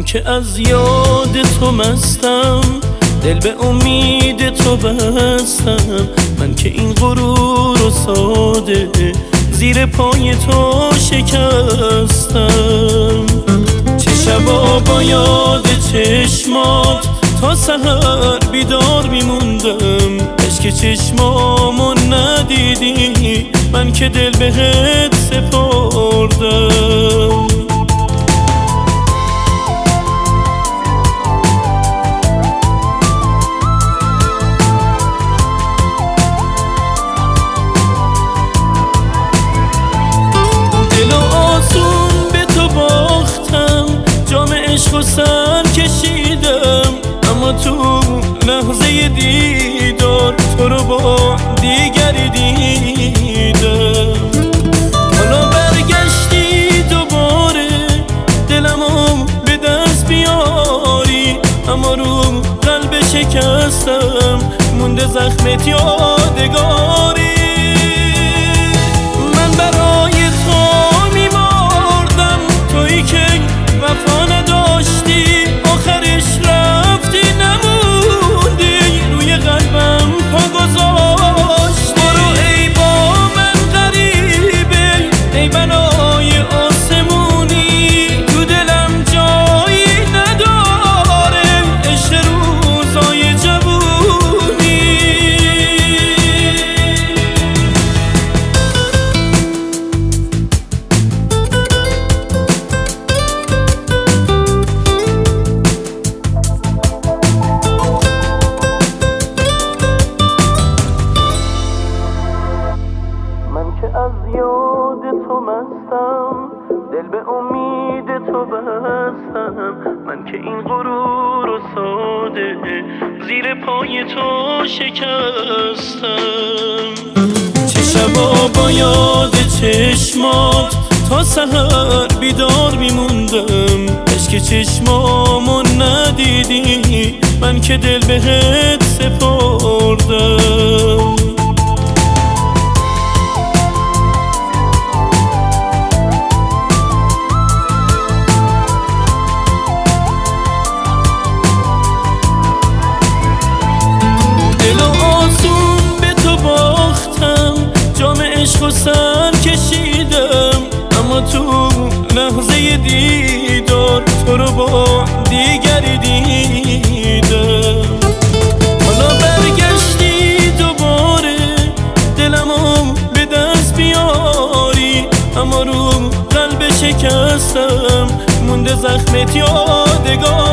که از یاد تو مستم، دل به امید تو بستم. من که این غرور و ساده زیر پای تو شکستم. چه شبا با یاد چشمات تا سحر بیدار میموندم. عشق چشمامو ندیدی، من که دل بهت سپردم. دل و آسون به تو باختم، جام عشق و سر کشیدم. اما تو لحظه دیدار تو رو با دیگری دیدم. حالا برگشتی دوباره دلمو به دست بیاری، اما رو قلب شکستم مونده زخمت یادگاری. من برای تو میمردم، تویی که وفا نداشتی، آخرش رفتی نموندی، روی قلبم پا گذاشتی. برو ای با من غریبه، ای بلای آسمونی، تو دلم جایی نداره عشق روزای جوونی. من که از یاد تو مستم، دل به امید تو بستم. من که این غرور و ساده زیر پای تو شکستم. چه شبا با یاد چشمات تا سحر بیدار میموندم. عشق چشمامو ندیدی، من که دل بهت سپردم. دل و آسون به تو باختم، جام عشق و سر کشیدم. اما تو لحظه دیدار تو رو با دیگری دیدم. حالا برگشتی دوباره دلمو به دست بیاری، اما رو قلب شکستم مونده زخمت یادگار.